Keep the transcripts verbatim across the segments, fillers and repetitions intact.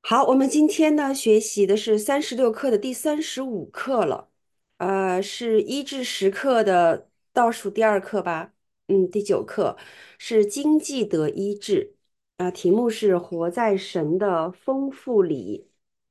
好，我们今天呢学习的是三十六课的第三十五课了，呃，是一至十课的倒数第二课吧？嗯，第九课是经济得医治，啊、题目是活在神的丰富里。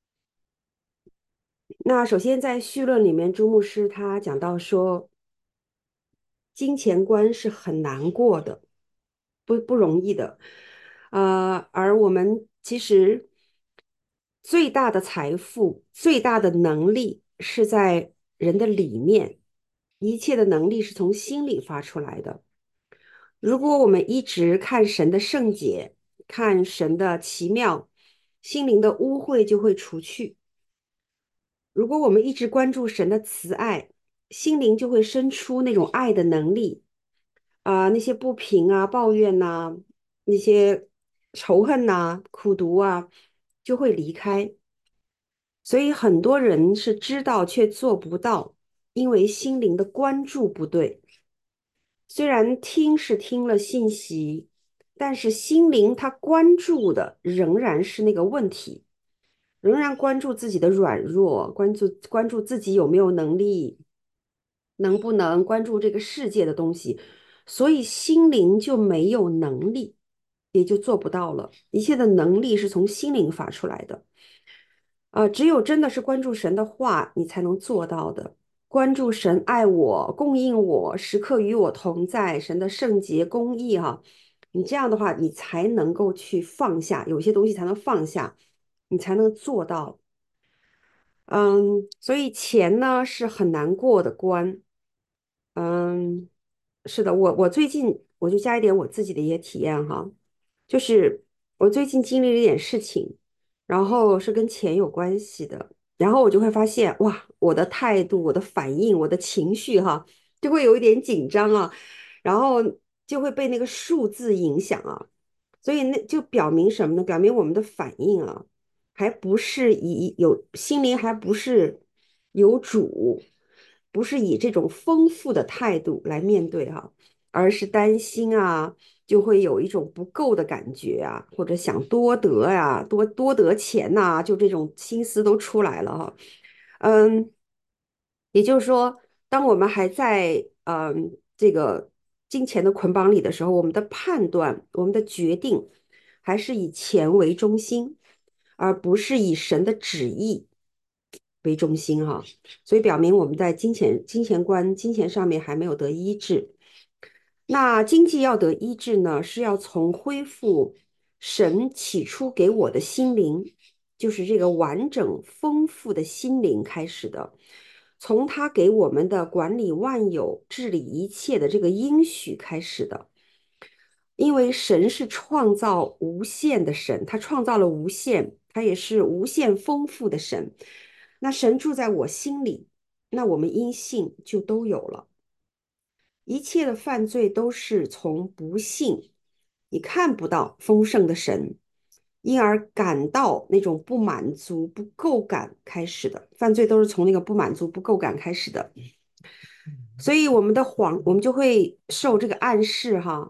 那首先在绪论里面，朱牧师他讲到说，金钱观是很难过的，不不容易的，呃，而我们其实最大的财富、最大的能力是在人的里面，一切的能力是从心里发出来的。如果我们一直看神的圣洁，看神的奇妙，心灵的污秽就会除去。如果我们一直关注神的慈爱，心灵就会生出那种爱的能力。啊、那些不平啊、抱怨呐、那些仇恨呐、苦毒啊，就会离开。所以很多人是知道却做不到，因为心灵的关注不对。虽然听是听了信息，但是心灵它关注的仍然是那个问题，仍然关注自己的软弱，关注关注自己有没有能力，能不能关注这个世界的东西，所以心灵就没有能力，也就做不到了。一切的能力是从心灵发出来的。呃，只有真的是关注神的话，你才能做到的。关注神爱我、供应我、时刻与我同在，神的圣洁、公义，哈，你这样的话，你才能够去放下，有些东西才能放下，你才能做到。嗯，所以钱呢是很难过的关。嗯，是的，我我最近我就加一点我自己的一些体验哈，就是我最近经历了一点事情，然后是跟钱有关系的，然后我就会发现，哇，我的态度、我的反应、我的情绪哈，就会有一点紧张啊，然后就会被那个数字影响啊，所以那就表明什么呢？表明我们的反应啊，还不是以有心灵，还不是有主。不是以这种丰富的态度来面对哈，而是担心啊，就会有一种不够的感觉啊，或者想多得呀、多多得钱呐、就这种心思都出来了哈。嗯，也就是说，当我们还在嗯这个金钱的捆绑里的时候，我们的判断、我们的决定还是以钱为中心，而不是以神的旨意为中心哈。所以表明我们在金钱、金钱观、金钱上面还没有得医治。那经济要得医治呢，是要从恢复神起初给我的心灵，就是这个完整丰富的心灵开始的。从他给我们的管理万有、治理一切的这个应许开始的。因为神是创造无限的神，他创造了无限，他也是无限丰富的神。那神住在我心里，那我们因信就都有了。一切的犯罪都是从不信，你看不到丰盛的神，因而感到那种不满足、不够感开始的。犯罪都是从那个不满足、不够感开始的。所以我们的谎，我们就会受这个暗示哈，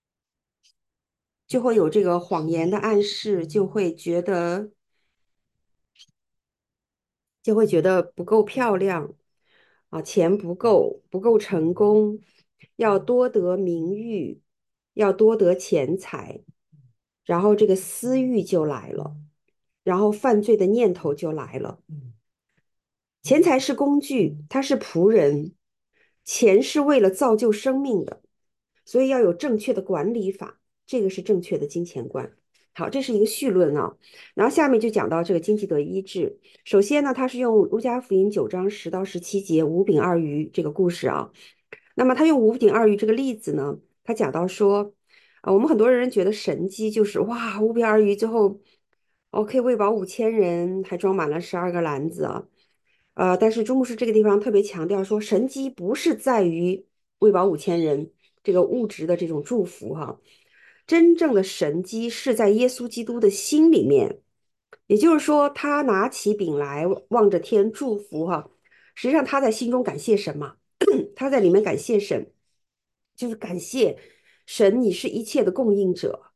就会有这个谎言的暗示，就会觉得就会觉得不够漂亮啊，钱不够，不够成功，要多得名誉，要多得钱财，然后这个私欲就来了，然后犯罪的念头就来了。钱财是工具，它是仆人，钱是为了造就生命的，所以要有正确的管理法，这个是正确的金钱观。好，这是一个绪论啊，然后下面就讲到这个经济得医治。首先呢，他是用路加福音九章十到十七节五饼二鱼这个故事啊。那么他用五饼二鱼这个例子呢，他讲到说，啊，我们很多人觉得神机就是哇，五饼二鱼最后哦可以喂饱五千人，还装满了十二个篮子啊。呃，但是朱牧师这个地方特别强调说，神机不是在于喂饱五千人这个物质的这种祝福哈，真正的神机是在耶稣基督的心里面。也就是说，他拿起饼来望着天祝福哈，实际上他在心中感谢神嘛，他在里面感谢神，就是感谢神，你是一切的供应者。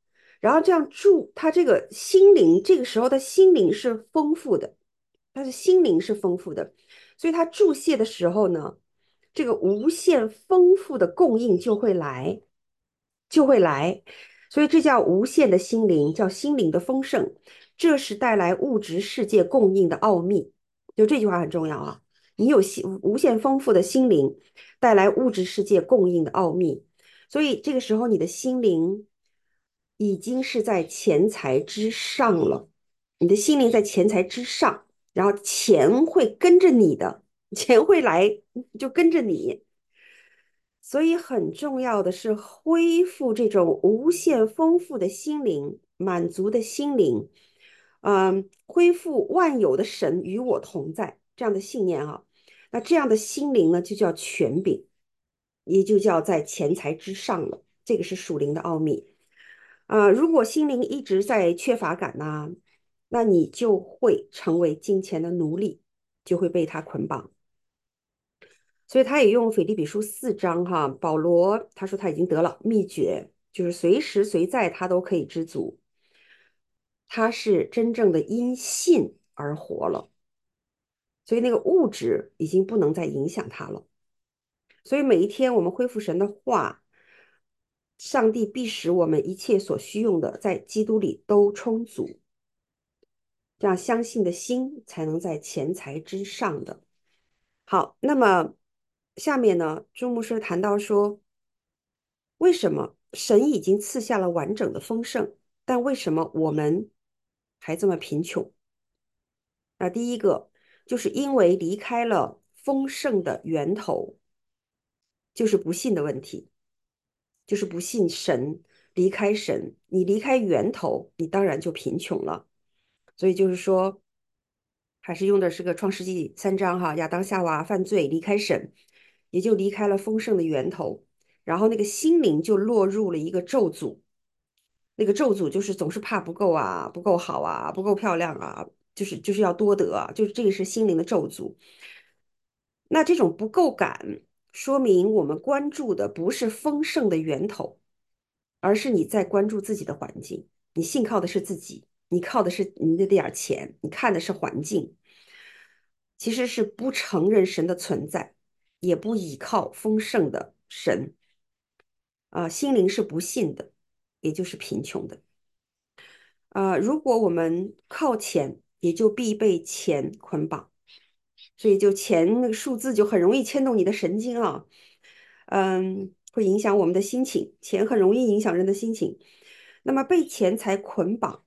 然后这样注，他这个心灵这个时候的心灵是丰富的，他的心灵是丰富的，所以他注泻的时候呢，这个无限丰富的供应就会来，就会来，所以这叫无限的心灵，叫心灵的丰盛，这是带来物质世界供应的奥秘。就这句话很重要啊，你有心无限丰富的心灵，带来物质世界供应的奥秘。所以这个时候，你的心灵已经是在钱财之上了，你的心灵在钱财之上，然后钱会跟着你的，钱会来就跟着你。所以很重要的是恢复这种无限丰富的心灵，满足的心灵，嗯，恢复万有的神与我同在这样的信念啊。那这样的心灵呢，就叫权柄，也就叫在钱财之上了。这个是属灵的奥秘啊。如果心灵一直在缺乏感呢，那你就会成为金钱的奴隶，就会被他捆绑。所以他也用腓立比书四章哈，保罗他说他已经得了秘诀，就是随时随在他都可以知足，他是真正的因信而活了，所以那个物质已经不能再影响他了。所以每一天我们恢复神的话，上帝必使我们一切所需用的在基督里都充足，这样相信的心才能在钱财之上的。好，那么下面呢，朱牧师谈到说，为什么神已经赐下了完整的丰盛，但为什么我们还这么贫穷？那第一个就是因为离开了丰盛的源头，就是不信的问题，就是不信神，离开神，你离开源头，你当然就贫穷了。所以就是说，还是用的是个创世纪三章哈，亚当夏娃犯罪离开神，也就离开了丰盛的源头，然后那个心灵就落入了一个咒诅。那个咒诅就是总是怕不够啊，不够好啊，不够漂亮啊，就是就是要多得啊，就是这个是心灵的咒诅。那这种不够感，说明我们关注的不是丰盛的源头，而是你在关注自己的环境，你信靠的是自己，你靠的是你那点儿钱，你看的是环境，其实是不承认神的存在，也不倚靠丰盛的神，啊、心灵是不信的，也就是贫穷的。呃，如果我们靠钱，也就必被钱捆绑，所以就钱那个数字就很容易牵动你的神经啊，嗯，会影响我们的心情，钱很容易影响人的心情。那么被钱财捆绑，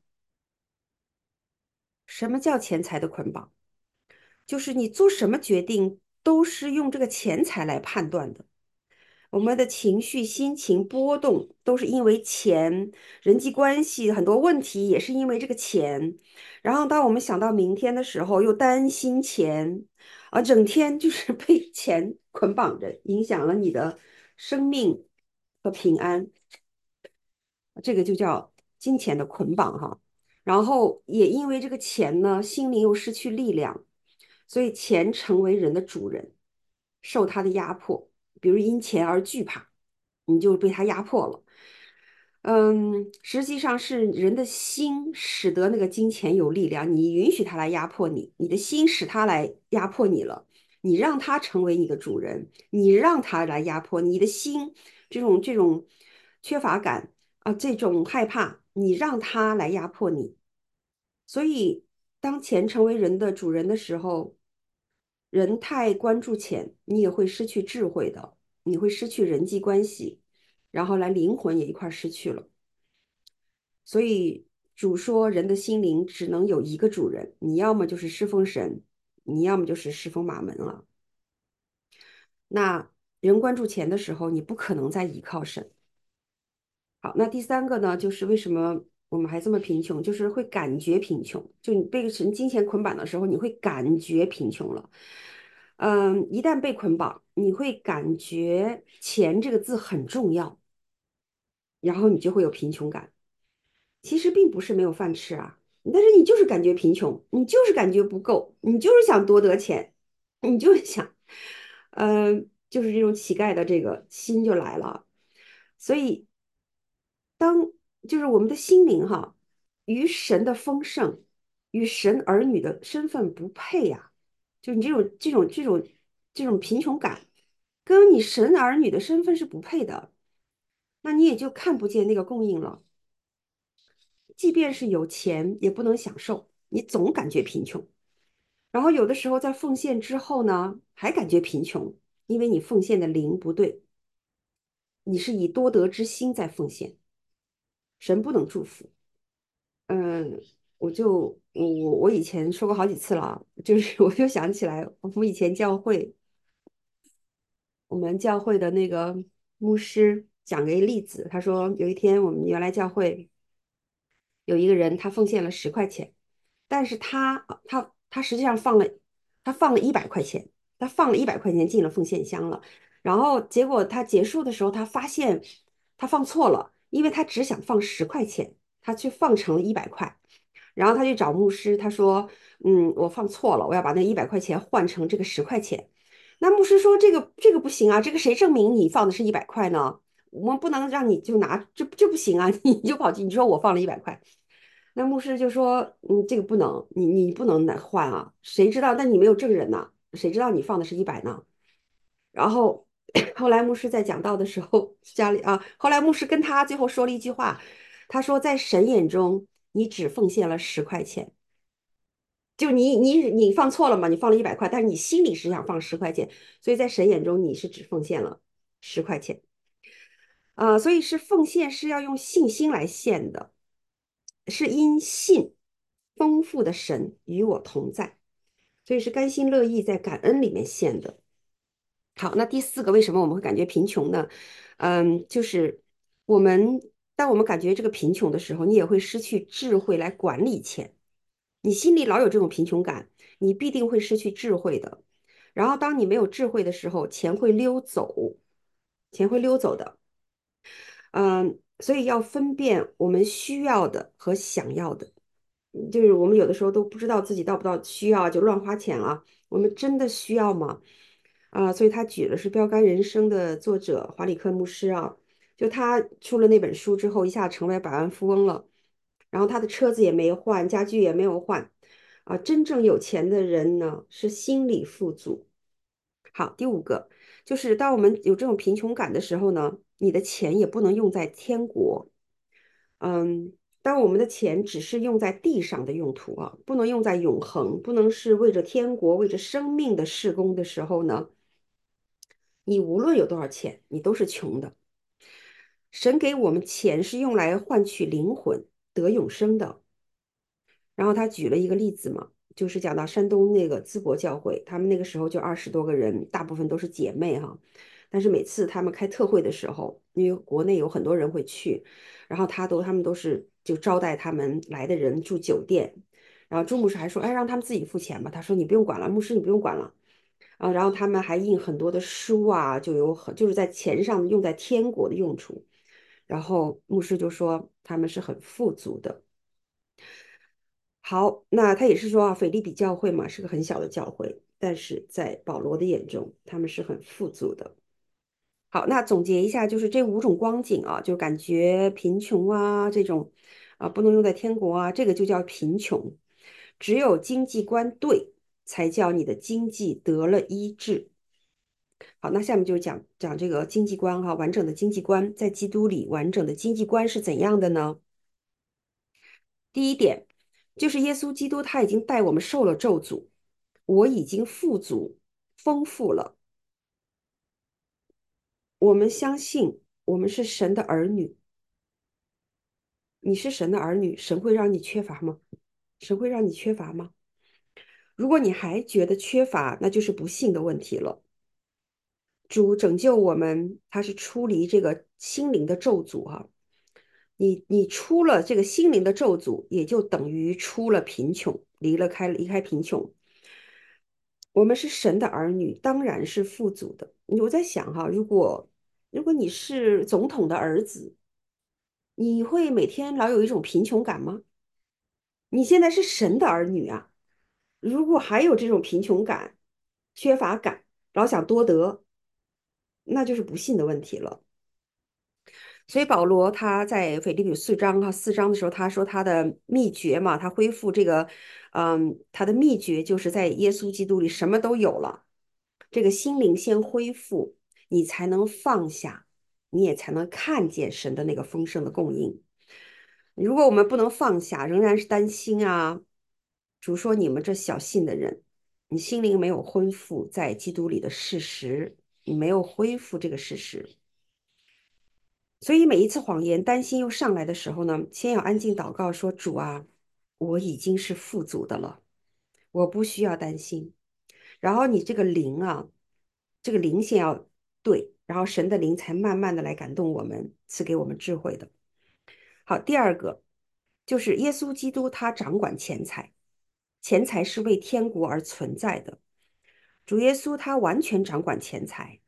什么叫钱财的捆绑？就是你做什么决定都是用这个钱财来判断的。我们的情绪、心情波动都是因为钱，人际关系很多问题也是因为这个钱。然后，当我们想到明天的时候，又担心钱，啊，整天就是被钱捆绑着，影响了你的生命和平安。这个就叫金钱的捆绑哈。然后也因为这个钱呢，心灵又失去力量，所以钱成为人的主人，受他的压迫，比如因钱而惧怕。你就被他压迫了。嗯，实际上是人的心使得那个金钱有力量，你允许他来压迫你，你的心使他来压迫你了，你让他成为你的主人，你让他来压迫你的心，这种这种缺乏感啊，这种害怕，你让他来压迫你。所以，当钱成为人的主人的时候，人太关注钱，你也会失去智慧的，你会失去人际关系，然后来灵魂也一块失去了。所以主说，人的心灵只能有一个主人，你要么就是侍奉神，你要么就是侍奉马门了。那人关注钱的时候，你不可能再依靠神。好，那第三个呢，就是为什么我们还这么贫穷，就是会感觉贫穷。就你被神金钱捆绑的时候，你会感觉贫穷了。嗯，一旦被捆绑，你会感觉钱这个字很重要，然后你就会有贫穷感。其实并不是没有饭吃啊，但是你就是感觉贫穷，你就是感觉不够，你就是想多得钱，你就是想，嗯、就是这种乞丐的这个心就来了。所以。 就是我们的心灵哈，与神的丰盛，与神儿女的身份不配呀、就你这种这种这种这种贫穷感，跟你神儿女的身份是不配的，那你也就看不见那个供应了。即便是有钱，也不能享受，你总感觉贫穷。然后有的时候在奉献之后呢，还感觉贫穷，因为你奉献的灵不对，你是以多得之心在奉献，神不能祝福。嗯，我就我我以前说过好几次了啊，就是我就想起来，我们以前教会，我们教会的那个牧师讲了一个例子，他说有一天我们原来教会有一个人，他奉献了十块钱，但是他他他实际上放了他放了一百块钱，他放了一百块钱进了奉献箱了，然后结果他结束的时候，他发现他放错了，因为他只想放十块钱，他却放成了一百块。然后他去找牧师，他说：“嗯，我放错了，我要把那一百块钱换成这个十块钱。”那牧师说：“这个这个不行啊，这个谁证明你放的是一百块呢？我们不能让你就拿，这这不行啊！你就跑去你说我放了一百块。”那牧师就说：“嗯，这个不能，你你不能来换啊，谁知道？那你没有证人呐，谁知道你放的是一百呢？”然后后来牧师在讲道的时候，家里啊，后来牧师跟他最后说了一句话，他说：“在神眼中，你只奉献了十块钱。”就你你你放错了嘛？你放了一百块，但是你心里是想放十块钱，所以在神眼中你是只奉献了十块钱啊、呃所以是奉献是要用信心来献的，是因信丰富的神与我同在，所以是甘心乐意在感恩里面献的。好，那第四个，为什么我们会感觉贫穷呢？嗯，就是我们当我们感觉这个贫穷的时候，你也会失去智慧来管理钱。你心里老有这种贫穷感，你必定会失去智慧的。然后，当你没有智慧的时候，钱会溜走，钱会溜走的。嗯，所以要分辨我们需要的和想要的。嗯就是我们有的时候都不知道自己到不到需要，就乱花钱了。我们真的需要吗？啊，所以他举的是《标杆人生》的作者华里克牧师啊，就他出了那本书之后，一下成为百万富翁了，然后他的车子也没换，家具也没有换，啊，真正有钱的人呢是心理富足。好，第五个就是当我们有这种贫穷感的时候呢，你的钱也不能用在天国。嗯，当我们的钱只是用在地上的用途啊，不能用在永恒，不能是为着天国、为着生命的事工的时候呢，你无论有多少钱，你都是穷的。神给我们钱是用来换取灵魂得永生的。然后他举了一个例子嘛，就是讲到山东那个淄博教会，他们那个时候就二十多个人，大部分都是姐妹哈。但是每次他们开特会的时候，因为国内有很多人会去，然后他都他们都是就招待他们来的人住酒店。然后朱牧师还说，哎，让他们自己付钱吧。他说你不用管了，牧师你不用管了。啊，然后他们还印很多的书啊，就有很就是在钱上用在天国的用处。然后牧师就说他们是很富足的。好，那他也是说啊，腓立比教会嘛是个很小的教会，但是在保罗的眼中，他们是很富足的。好，那总结一下，就是这五种光景啊，就感觉贫穷啊，这种啊不能用在天国啊，这个就叫贫穷。只有经济观对，才叫你的经济得了医治。好，那下面就讲讲这个经济观哈，完整的经济观，在基督里完整的经济观是怎样的呢？第一点就是耶稣基督他已经带我们受了咒诅，我已经富足丰富了。我们相信我们是神的儿女，你是神的儿女，神会让你缺乏吗？神会让你缺乏吗？如果你还觉得缺乏，那就是不幸的问题了。主拯救我们，他是出离这个心灵的咒诅哈、你你出了这个心灵的咒诅，也就等于出了贫穷，离了开离开贫穷。我们是神的儿女，当然是富足的。我在想哈，如果如果你是总统的儿子，你会每天老有一种贫穷感吗？你现在是神的儿女啊，如果还有这种贫穷感、缺乏感，老想多得，那就是不幸的问题了。 所以保罗他在腓立比四章哈四章的时候，他说他的秘诀嘛，他恢复这个，嗯，他的秘诀就是在耶稣基督里什么都有了，这个心灵先恢复，你才能放下，你也才能看见神的那个丰盛的供应。如果我们不能放下，仍然是担心啊，主说你们这小信的人，你心灵没有恢复在基督里的事实，你没有恢复这个事实。所以每一次谎言、担心又上来的时候呢，先要安静祷告说：主啊，我已经是富足的了，我不需要担心。然后你这个灵啊，这个灵先要对，然后神的灵才慢慢的来感动我们，赐给我们智慧的。好，第二个就是耶稣基督他掌管钱财，钱财是为天国而存在的。主耶稣他完全掌管钱财。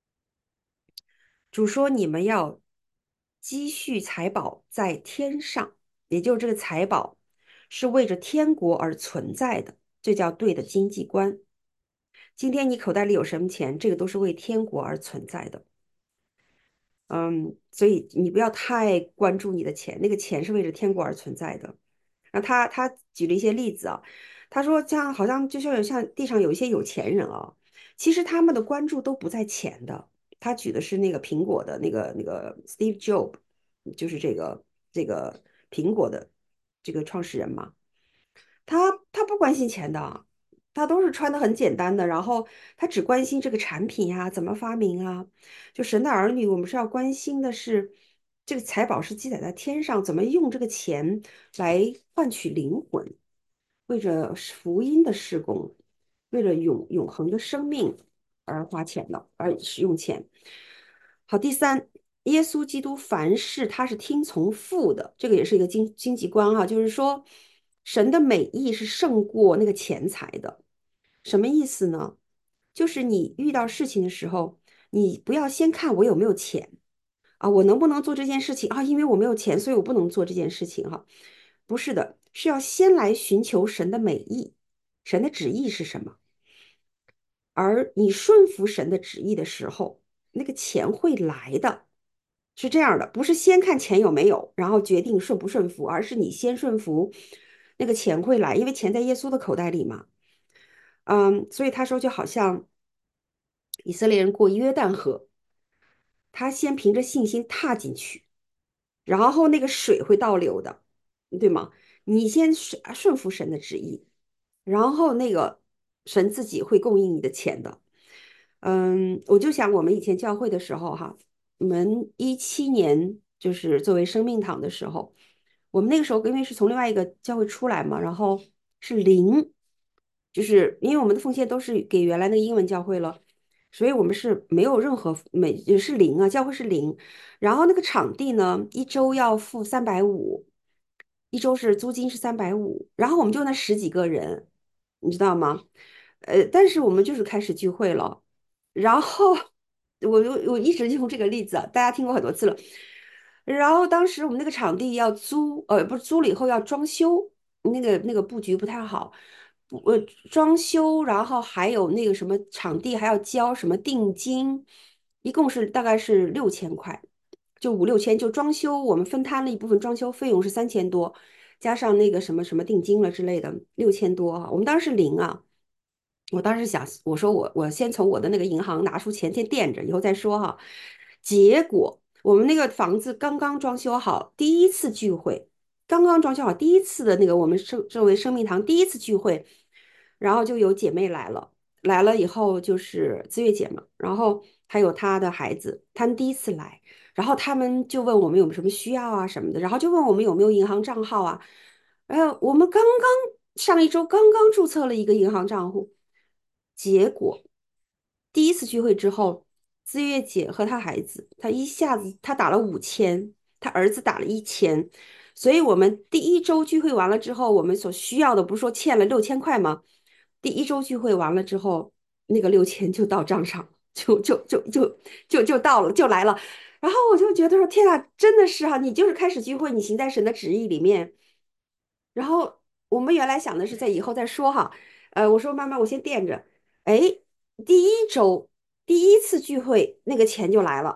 主说你们要积蓄财宝在天上，也就是这个财宝是为着天国而存在的，这叫对的经济观。今天你口袋里有什么钱，这个都是为天国而存在的。嗯，所以你不要太关注你的钱，那个钱是为着天国而存在的。然后他他举了一些例子啊，他说像好像就像有像地上有一些有钱人啊，其实他们的关注都不在钱的。他举的是那个苹果的那个那个 Steve Job，就是这个这个苹果的这个创始人嘛。他他不关心钱的，他都是穿的很简单的，然后他只关心这个产品呀，怎么发明啊。就神的儿女，我们是要关心的是这个财宝是积攒在天上，怎么用这个钱来换取灵魂，为着福音的事工，为了永永恒的生命而花钱的，而使用钱。好，第三，耶稣基督凡事他是听从父的，这个也是一个经经济观哈，就是说神的美意是胜过那个钱财的。什么意思呢？就是你遇到事情的时候，你不要先看我有没有钱啊，我能不能做这件事情啊？因为我没有钱，所以我不能做这件事情哈。不是的，是要先来寻求神的美意，神的旨意是什么？而你顺服神的旨意的时候，那个钱会来的，是这样的，不是先看钱有没有，然后决定顺不顺服，而是你先顺服，那个钱会来，因为钱在耶稣的口袋里嘛。嗯，所以他说就好像以色列人过约旦河，他先凭着信心踏进去，然后那个水会倒流的，对吗？你先顺顺服神的旨意，然后那个神自己会供应你的钱的。嗯，我就想我们以前教会的时候哈，我们一七年就是作为生命堂的时候，我们那个时候因为是从另外一个教会出来嘛，然后是零，就是因为我们的奉献都是给原来那个英文教会了，所以我们是没有任何每也是零啊，教会是零，然后那个场地呢，一周要付三百五，一周是租金是三百五，然后我们就那十几个人，你知道吗？呃，但是我们就是开始聚会了。然后我我我一直用这个例子啊，大家听过很多次了。然后当时我们那个场地要租，呃，不是租了以后要装修，那个那个布局不太好，不呃，装修，然后还有那个什么场地还要交什么定金，一共是大概是六千块，就五六千，就装修我们分摊了一部分装修费用是三千多，加上那个什么什么定金了之类的，六千多啊，我们当时零啊。我当时想，我说我我先从我的那个银行拿出钱先垫着，以后再说哈。结果我们那个房子刚刚装修好，第一次聚会，刚刚装修好，第一次的那个我们生作为生命堂第一次聚会，然后就有姐妹来了，来了以后就是资月姐嘛，然后还有她的孩子，他们第一次来，然后他们就问我们有什么需要啊什么的，然后就问我们有没有银行账号啊，然后我们刚刚上一周刚刚注册了一个银行账户。结果第一次聚会之后，资月姐和她孩子，她一下子她打了五千，她儿子打了一千，所以我们第一周聚会完了之后，我们所需要的不是说欠了六千块吗？第一周聚会完了之后，那个六千就到账上，就就就就就就到了，就来了。然后我就觉得说，天啊，真的是哈、你就是开始聚会，你行在神的旨意里面。然后我们原来想的是在以后再说哈，呃，我说妈妈，我先垫着。哎，第一周第一次聚会那个钱就来了，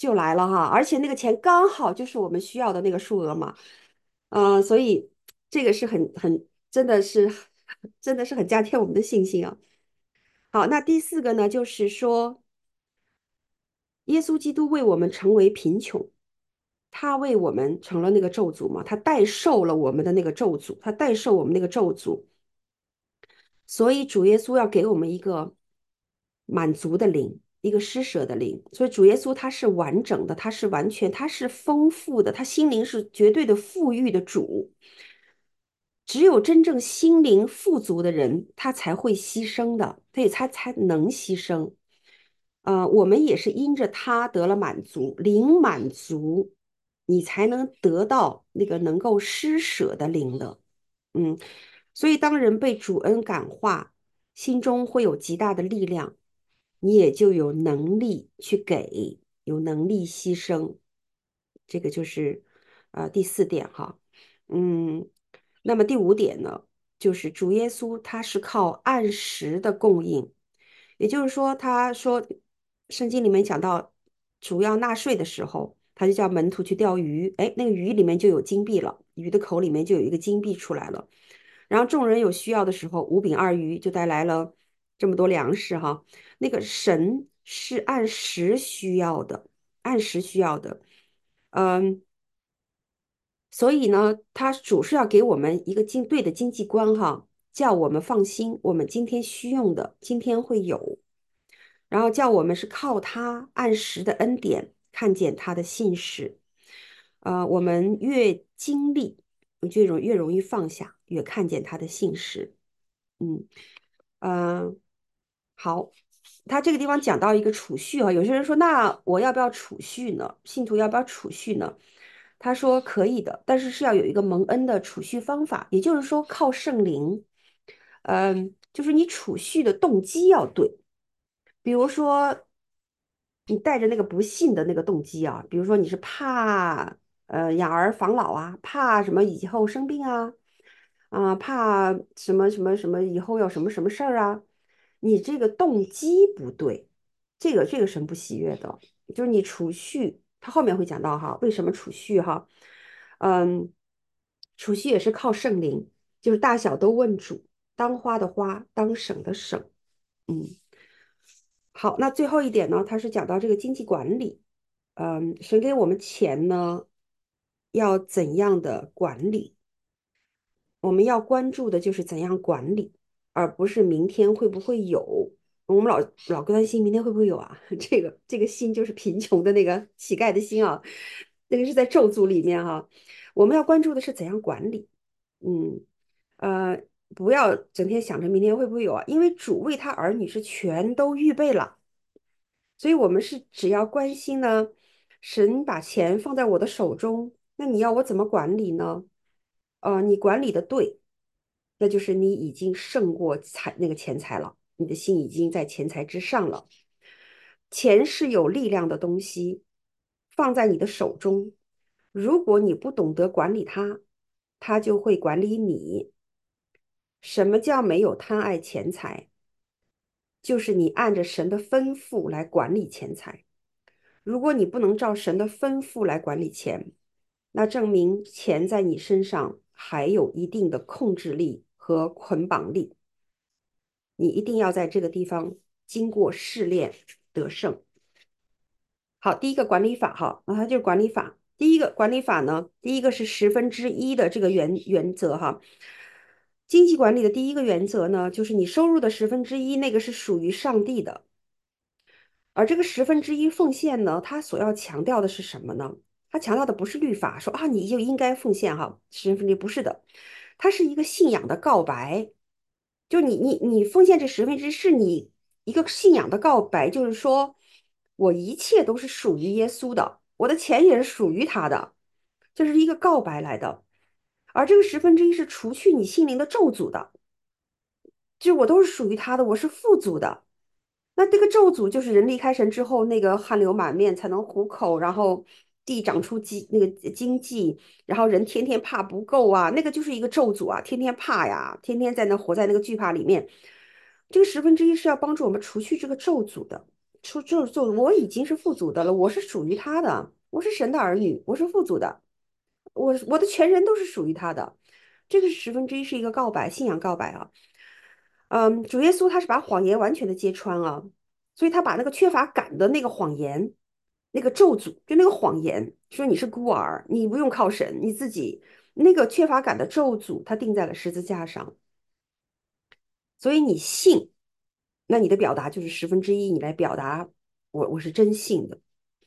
就来了哈，而且那个钱刚好就是我们需要的那个数额嘛，嗯、所以这个是很很真的是真的是很加添我们的信心啊。好，那第四个呢，就是说耶稣基督为我们成为贫穷，他为我们成了那个咒诅嘛，他代受了我们的那个咒诅，他代受我们那个咒诅，所以主耶稣要给我们一个满足的灵，一个施舍的灵。所以主耶稣他是完整的，他是完全，他是丰富的，他心灵是绝对的富裕的主。只有真正心灵富足的人，他才会牺牲的，所以他才能牺牲。呃，我们也是因着他得了满足，灵满足，你才能得到那个能够施舍的灵的。嗯，所以当人被主恩感化，心中会有极大的力量，你也就有能力去给，有能力牺牲。这个就是呃第四点哈。嗯，那么第五点呢，就是主耶稣他是靠按时的供应，也就是说，他说圣经里面讲到主要纳税的时候，他就叫门徒去钓鱼，哎，那个鱼里面就有金币了，鱼的口里面就有一个金币出来了。然后众人有需要的时候，五饼二鱼就带来了这么多粮食哈。那个神是按时需要的，按时需要的，嗯。所以呢，他主是要给我们一个经对的经济观哈，叫我们放心，我们今天需用的，今天会有，然后叫我们是靠他按时的恩典看见他的信实，呃，我们越经历，就容越容易放下，越看见他的信实。嗯，呃，好，他这个地方讲到一个储蓄啊，有些人说，那我要不要储蓄呢？信徒要不要储蓄呢？他说可以的，但是是要有一个蒙恩的储蓄方法，也就是说靠圣灵，嗯，就是你储蓄的动机要对。比如说，你带着那个不信的那个动机啊，比如说你是怕呃养儿防老啊，怕什么以后生病啊，啊、怕什么什么什么以后有什么什么事儿啊，你这个动机不对，这个这个神不喜悦的，就是你储蓄，他后面会讲到哈，为什么储蓄哈，嗯，储蓄也是靠圣灵，就是大小都问主，当花的花，当省的省，嗯。好，那最后一点呢，他是讲到这个经济管理，嗯，神给我们钱呢，要怎样的管理？我们要关注的就是怎样管理，而不是明天会不会有。我们老老关心明天会不会有啊？这个这个心就是贫穷的那个乞丐的心啊，那个是在咒诅里面哈、我们要关注的是怎样管理，嗯，呃，不要整天想着明天会不会有啊，因为主为他儿女是全都预备了。所以我们是只要关心呢，神把钱放在我的手中，那你要我怎么管理呢？呃，你管理的对，那就是你已经胜过财那个钱财了，你的心已经在钱财之上了。钱是有力量的东西，放在你的手中，如果你不懂得管理它，它就会管理你。什么叫没有贪爱钱财？就是你按着神的吩咐来管理钱财。如果你不能照神的吩咐来管理钱，那证明钱在你身上还有一定的控制力和捆绑力。你一定要在这个地方经过试炼得胜。好，第一个管理法哈，那它就是管理法。第一个管理法呢，第一个是十分之一的这个原原则哈。经济管理的第一个原则呢，就是你收入的十分之一，那个是属于上帝的。而这个十分之一奉献呢，它所要强调的是什么呢？它强调的不是律法，说啊你就应该奉献哈，十分之一不是的，它是一个信仰的告白。就你你你奉献这十分之一是你一个信仰的告白，就是说我一切都是属于耶稣的，我的钱也是属于他的，这是一个告白来的。而这个十分之一是除去你心灵的咒诅的，就是我都是属于他的，我是富足的。那这个咒诅就是人离开神之后，那个汗流满面才能糊口，然后地长出经那个经济，然后人天天怕不够啊，那个就是一个咒诅啊，天天怕呀，天天在那活在那个惧怕里面。这个十分之一是要帮助我们除去这个咒诅的， 出就是做我已经是富足的了，我是属于他的，我是神的儿女，我是富足的，我我的全人都是属于他的。这个是十分之一是一个告白，信仰告白啊。嗯，主耶稣他是把谎言完全的揭穿啊，所以他把那个缺乏感的那个谎言，那个咒诅，就那个谎言，说你是孤儿，你不用靠神，你自己那个缺乏感的咒诅，他钉在了十字架上。所以你信，那你的表达就是十分之一，你来表达我我是真信的。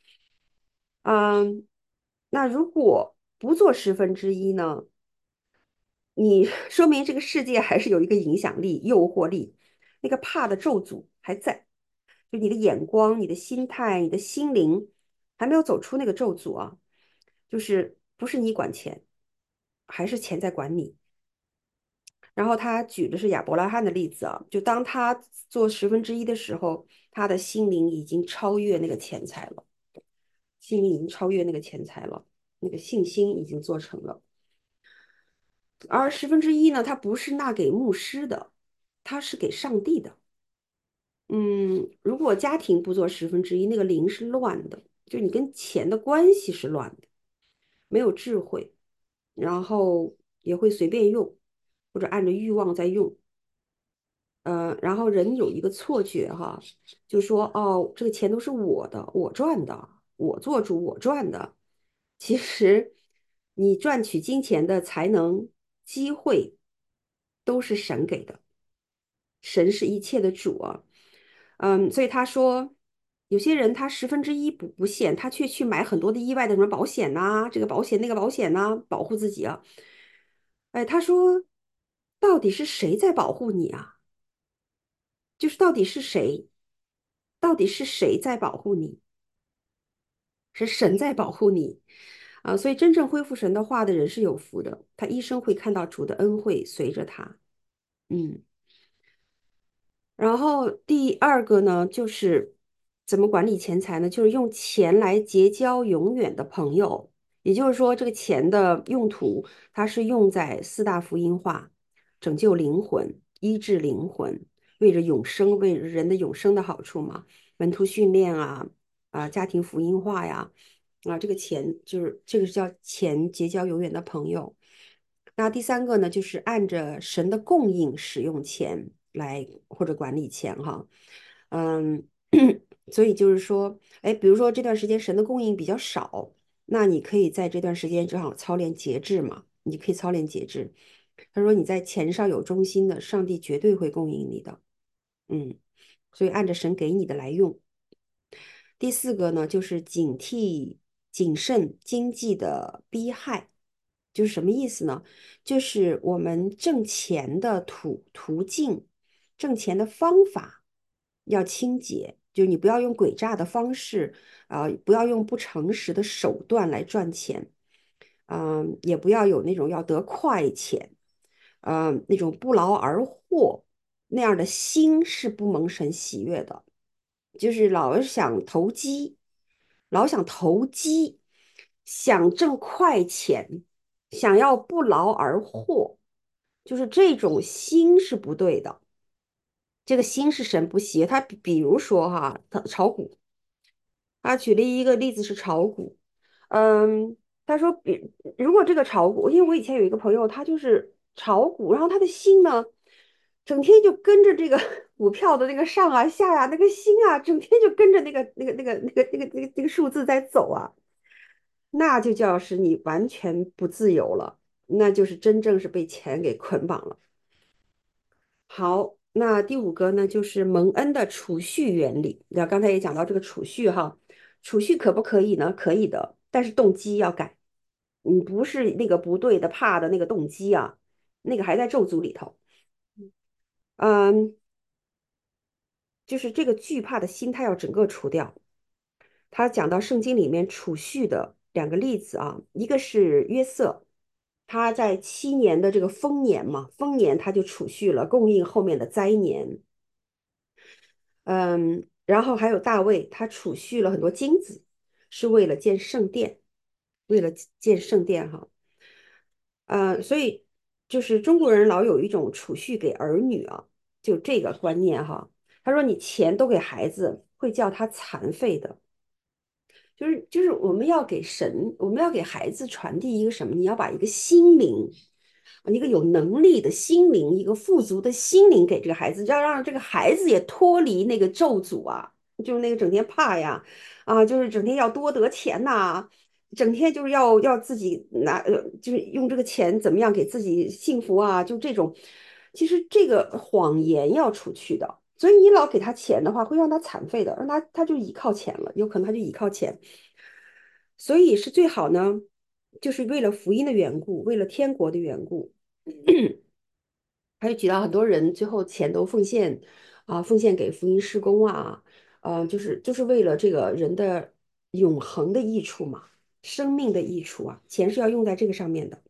嗯，那如果不做十分之一呢？你说明这个世界还是有一个影响力、诱惑力，那个怕的咒诅还在，就你的眼光、你的心态、你的心灵还没有走出那个咒诅啊，就是不是你管钱，还是钱在管你。然后他举的是亚伯拉罕的例子啊，就当他做十分之一的时候，他的心灵已经超越那个钱财了，心灵已经超越那个钱财了，那个信心已经做成了。而十分之一呢，它不是纳给牧师的，它是给上帝的。嗯，如果家庭不做十分之一，那个零是乱的，就你跟钱的关系是乱的，没有智慧，然后也会随便用，或者按着欲望在用。呃，然后人有一个错觉哈，就说哦，这个钱都是我的，我赚的，我做主，我赚的。其实你赚取金钱的才能、机会都是神给的，神是一切的主啊。嗯，所以他说，有些人他十分之一不不限，他却去买很多的意外的什么保险呐、这个保险那个保险呐、保护自己啊。哎，他说，到底是谁在保护你啊？就是到底是谁，到底是谁在保护你？是神在保护你啊！所以真正恢复神的话的人是有福的，他一生会看到主的恩惠随着他。嗯。然后第二个呢，就是怎么管理钱财呢？就是用钱来结交永远的朋友。也就是说，这个钱的用途，它是用在四大福音化、拯救灵魂、医治灵魂，为着永生、为人的永生的好处嘛。门徒训练啊，啊，家庭福音化呀，啊，这个钱就是这个是叫钱结交永远的朋友。那第三个呢，就是按着神的供应使用钱来或者管理钱哈，嗯，所以就是说，哎，比如说这段时间神的供应比较少，那你可以在这段时间正好操练节制嘛，你可以操练节制。他说你在钱上有忠心的，上帝绝对会供应你的，嗯，所以按着神给你的来用。第四个呢，就是警惕、谨慎经济的逼害，就是什么意思呢？就是我们挣钱的途途径、挣钱的方法要清洁，就你不要用诡诈的方式，啊、不要用不诚实的手段来赚钱，嗯、也不要有那种要得快钱，嗯、那种不劳而获那样的心是不蒙神喜悦的。就是老是想投机，老想投机，想挣快钱，想要不劳而获，就是这种心是不对的。这个心是神不喜悦。他比比如说哈，他炒股，他举了一个例子是炒股，嗯，他说比如果这个炒股，因为我以前有一个朋友，他就是炒股，然后他的心呢，整天就跟着这个股票的那个上啊下呀、那个心啊，整天就跟着那个那个那个那个那个那个那个数字在走啊，那就叫是你完全不自由了，那就是真正是被钱给捆绑了。好，那第五个呢，就是蒙恩的储蓄原理。那刚才也讲到这个储蓄哈，储蓄可不可以呢？可以的，但是动机要改。你不是那个不对的、怕的那个动机啊，那个还在咒诅里头。嗯，就是这个惧怕的心态要整个除掉。他讲到圣经里面储蓄的两个例子啊，一个是约瑟，他在七年的这个丰年嘛，丰年他就储蓄了，供应后面的灾年。嗯，然后还有大卫，他储蓄了很多金子，是为了建圣殿，为了建圣殿哈。呃，所以就是中国人老有一种储蓄给儿女啊，就这个观念哈。他说你钱都给孩子， 会叫他残废的。就是就是我们要给神，我们要给孩子传递一个什么？你要把一个心灵，一个有能力的心灵，一个富足的心灵给这个孩子，要让这个孩子也脱离那个咒诅啊，就是那个整天怕呀，啊，就是整天要多得钱呐、整天就是要要自己拿，呃就是用这个钱怎么样给自己幸福啊，就这种，其实这个谎言要除去的。所以你老给他钱的话，会让他残废的，让他他就依靠钱了，有可能他就依靠钱。所以是最好呢，就是为了福音的缘故，为了天国的缘故，他就举到很多人最后钱都奉献啊、奉献给福音施工啊，呃，就是就是为了这个人的永恒的益处嘛，生命的益处啊，钱是要用在这个上面的。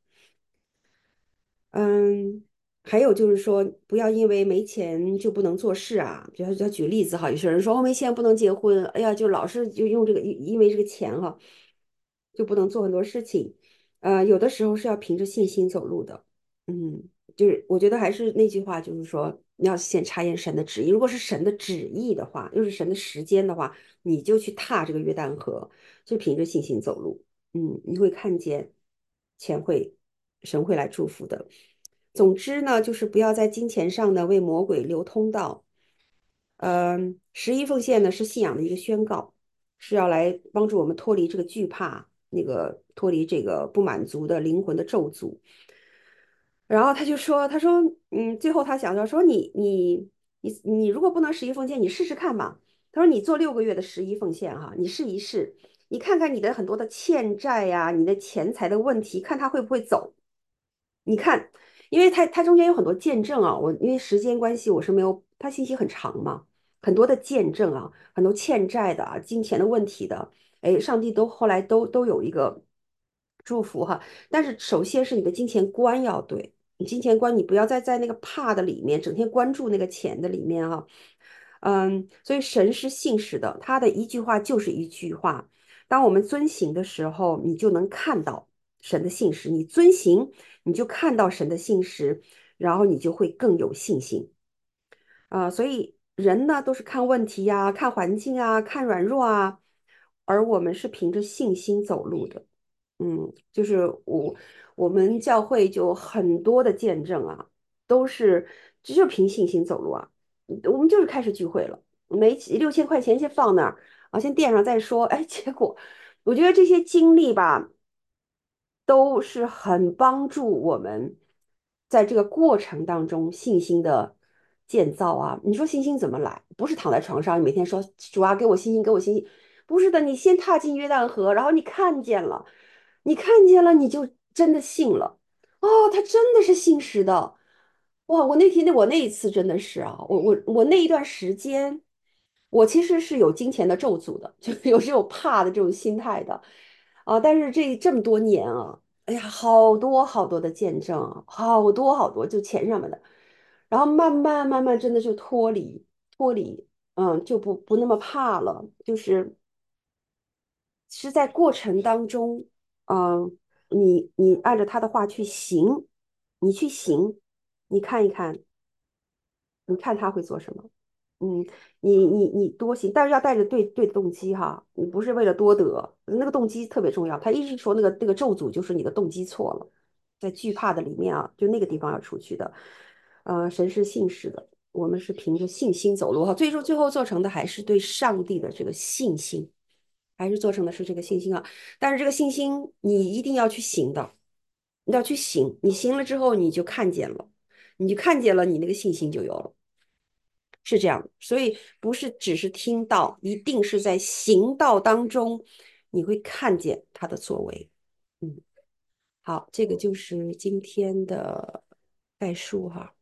嗯，还有就是说，不要因为没钱就不能做事啊。就他举例子哈，有些人说我没钱不能结婚，哎呀，就老是就用这个，因因为这个钱哈，就不能做很多事情。呃，有的时候是要凭着信心走路的。嗯，就是我觉得还是那句话，就是说你要先查验神的旨意。如果是神的旨意的话，又是神的时间的话，你就去踏这个约旦河，就凭着信心走路。嗯，你会看见钱会，神会来祝福的。总之呢，就是不要在金钱上呢为魔鬼留通道。嗯，十一奉献呢是信仰的一个宣告，是要来帮助我们脱离这个惧怕，那个脱离这个不满足的灵魂的咒诅。然后他就说，他说，嗯，最后他想到说，你你你你如果不能十一奉献，你试试看吧。他说你做六个月的十一奉献哈，你试一试，你看看你的很多的欠债呀、你的钱财的问题，看他会不会走。你看，因为他他中间有很多见证啊，我因为时间关系我是没有，他信息很长嘛，很多的见证啊，很多欠债的啊，金钱的问题的，哎，上帝都后来都都有一个祝福哈。但是首先是你的金钱观要对，你金钱观你不要再在那个怕的里面，整天关注那个钱的里面哈。嗯，所以神是信实的，他的一句话就是一句话。当我们遵行的时候，你就能看到神的信实。你遵行，你就看到神的信实，然后你就会更有信心。啊、所以人呢都是看问题呀、看环境啊、看软弱啊，而我们是凭着信心走路的。嗯，就是我我们教会就很多的见证啊，都是这就凭信心走路啊。我们就是开始聚会了，没六千块钱先放那儿啊，先垫上再说。哎，结果我觉得这些经历吧，都是很帮助我们在这个过程当中信心的建造啊。你说信心怎么来？不是躺在床上，你每天说主啊，给我信心，给我信心。不是的，你先踏进约旦河，然后你看见了，你看见了，你就真的信了。哦，他真的是信实的。哇，我那天那我那一次真的是啊，我我我那一段时间，我其实是有金钱的咒诅的，就有这种怕的这种心态的。啊，但是这这么多年啊，哎呀，好多好多的见证啊，好多好多就钱上面的，然后慢慢慢慢真的就脱离脱离，嗯，就不不那么怕了，就是是在过程当中，嗯，你你按照他的话去行，你去行，你看一看，你看他会做什么。嗯，你你你多行，但是要带着对对的动机哈，你不是为了多得，那个动机特别重要。他一直说那个那个咒诅就是你的动机错了，在惧怕的里面啊，就那个地方要出去的。呃，神是信实的，我们是凭着信心走路哈，最终最后做成的还是对上帝的这个信心，还是做成的是这个信心啊。但是这个信心你一定要去行的，你要去行，你行了之后你就看见了，你就看见了，你那个信心就有了。是这样的，所以不是只是听到，一定是在行道当中，你会看见他的作为。嗯，好，这个就是今天的概述哈。